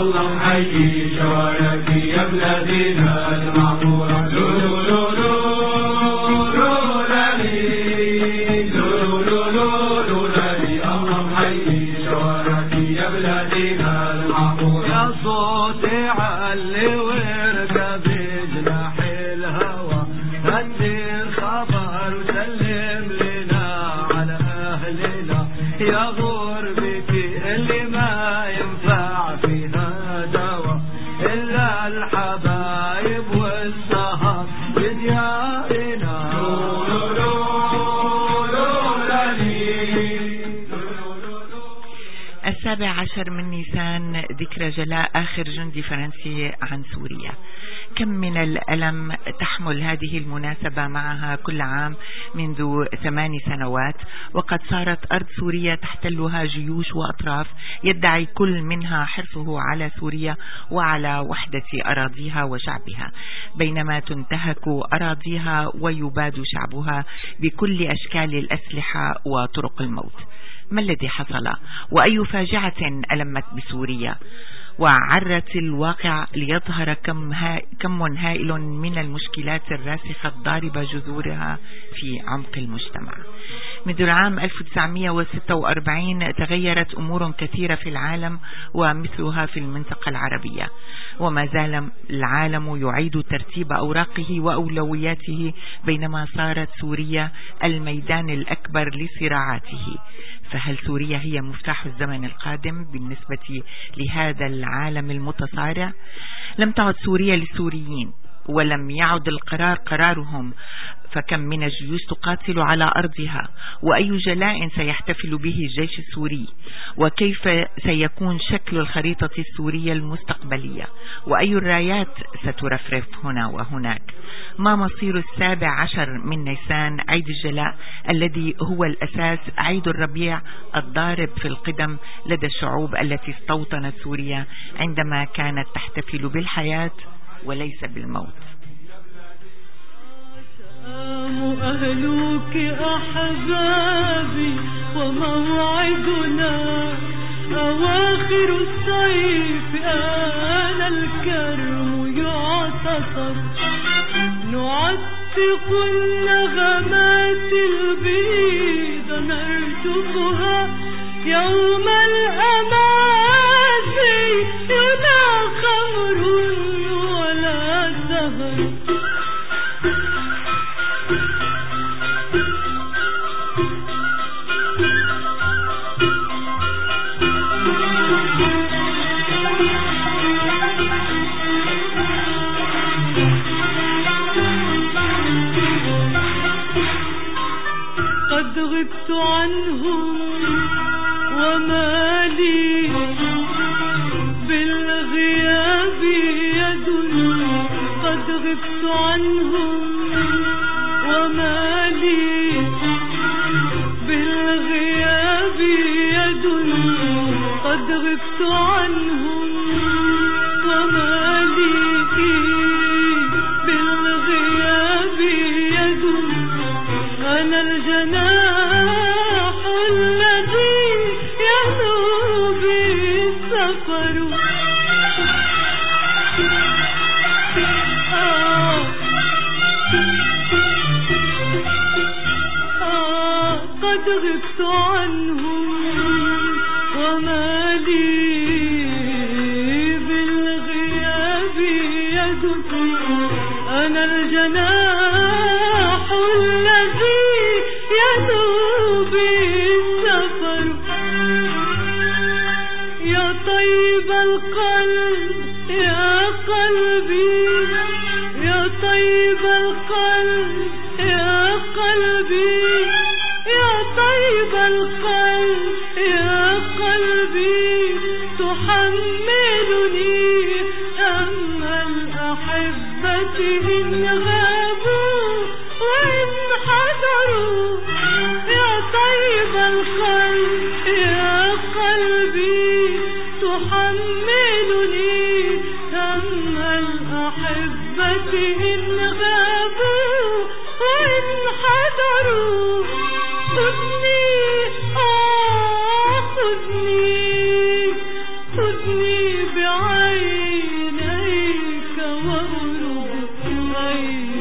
الله محيي شوارعك يا بلادنا المعمورة. لولو لولو لولالي لولو لولو لولالي الله محيي شوارعك يا بلادنا المعمورة. يا صوتي علي ورقة بجناح الهوى هدي الخبر وسلم لنا على أهلنا يا غربتي اللي ما ينفع فيها دوا إلا الحبايب والسهر بديارنا. 17 من نيسان ذكرى جلاء آخر جندي فرنسي عن سوريا. كم من الألم تحمل هذه المناسبة معها كل عام منذ 8 سنوات، وقد صارت أرض سوريا تحتلها جيوش وأطراف يدعي كل منها حرصه على سوريا وعلى وحدة أراضيها وشعبها، بينما تنتهك أراضيها ويباد شعبها بكل أشكال الأسلحة وطرق الموت. ما الذي حصل؟ وأي فاجعة ألمت بسوريا وعرت الواقع ليظهر كم هائل من المشكلات الراسخة الضاربة جذورها في عمق المجتمع. منذ العام 1946 تغيرت أمور كثيرة في العالم ومثلها في المنطقة العربية، وما زال العالم يعيد ترتيب أوراقه وأولوياته، بينما صارت سوريا الميدان الأكبر لصراعاته. فهل سوريا هي مفتاح الزمن القادم بالنسبة لهذا العالم المتصارع؟ لم تعد سوريا للسوريين، ولم يعد القرار قرارهم، فكم من الجيوش تقاتل على أرضها، وأي جلاء سيحتفل به الجيش السوري، وكيف سيكون شكل الخريطة السورية المستقبلية، وأي الرايات سترفرف هنا وهناك. ما مصير 17 من نيسان عيد الجلاء الذي هو الأساس، عيد الربيع الضارب في القدم لدى الشعوب التي استوطنت سوريا عندما كانت تحتفل بالحياة وليس بالموت. أهلك أحبابي وموعدنا أواخر الصيف آن الكرم يعتصر، نعتق النغمات البيض نرجفها يوم الأمازي لا خمر ولا سهر. قد غبت عنهم وما لي بالغياب يد، قد غبت عنهم وما لي بالغياب يد، قد غبت عنهم وما لي بالغياب يد. أنا الجناح الذي ينوب السفر، قد غبت عنهم وما لي بالغياب يد. أنا الجناح الذي ينوب السفر. يا طيب القلب يا قلبي، يا طيب القلب يا قلبي، يا طيب القلب يا قلبي، تحملني هم الأحبة إن غابوا وإن حضروا. يا طيب القلب يا قلبي، تحملني هم الأحبة إن غابوا وإن حضروا. خذني خذني خذني بعيني غير